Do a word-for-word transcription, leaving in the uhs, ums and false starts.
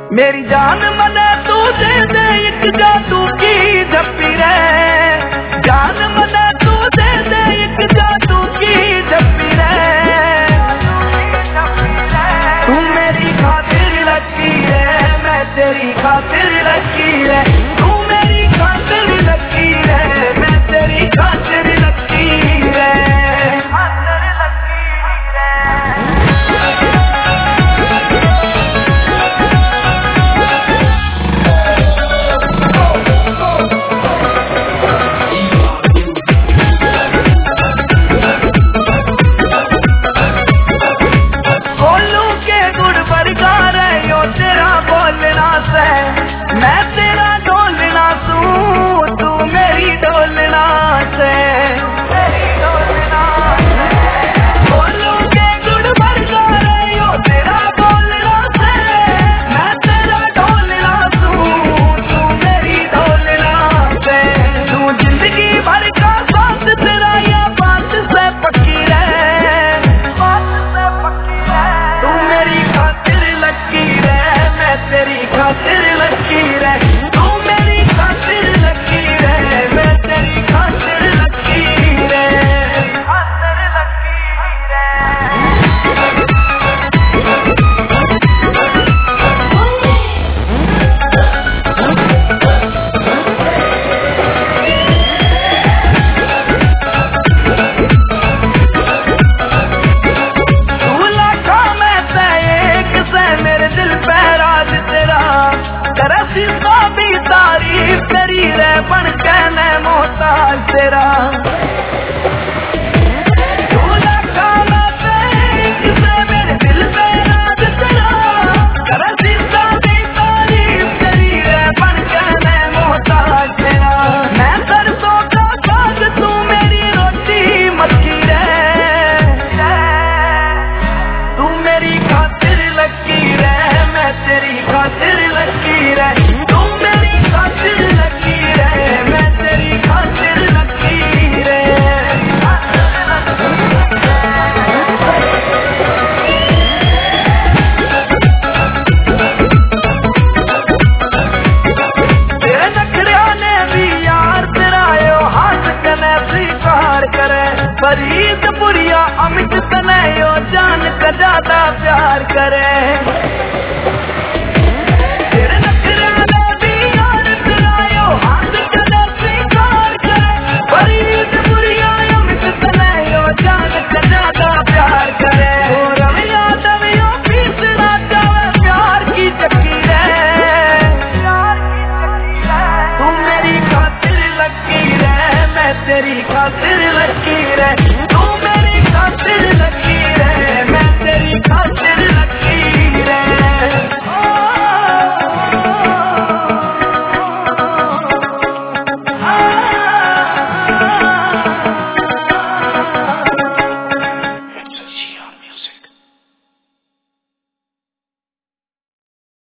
मेरी जान मने तू दे दे एक जादू की झप्पी रे, जान मने तू दे दे एक जादू की झप्पी रे। तू मेरी खातिर लकी है, मैं तेरी खातिर लकी है, तू मेरी खातिर लकी है, मैं तेरी खातिर लकी है। मैं तेरा डोलना तू, तू मेरी डोलना से, मेरी डोलना बोलू के गुड़ बरगा रही हो तेरा डोलना से। मैं तेरा डोलना तू, तू मेरी डोलना से। तू जिंदगी भर का साथ तेरा या बात से पक्की रहे, बात से पक्की रहे। तू मेरी खातिर लकी रहे, मैं तेरी खातिर लकी रहे, तू मेरी खातिर लकी रहे, मैं तेरी खातिर लकी रहे, खातिर लकी रहे। तू लाखों में से एक से मेरे दिल पे राज तेरा, करसी तो भी तारीफ तेरी रे बन के मैं मोहताज तेरा। तू लाखों में से एक से मेरे दिल पे राज तेरा, करसी तो भी तारीफ तेरी रे बन के मैं मोहताज तेरा। मैं सरसों का साग, तू मेरी रोटी मक्खी रे, तू मेरी खातिर लकी रे, मैं तेरी खातिर लकी रे, तू मेरी खातिर लकी रे, मैं तेरी खातिर लकी रे। तेरे नखरिया ने भी यार तेरा यो हाथ कने स्वीकार करे, फरीद पुरिया अमित तने यो जान का ज्यादा प्यार करे।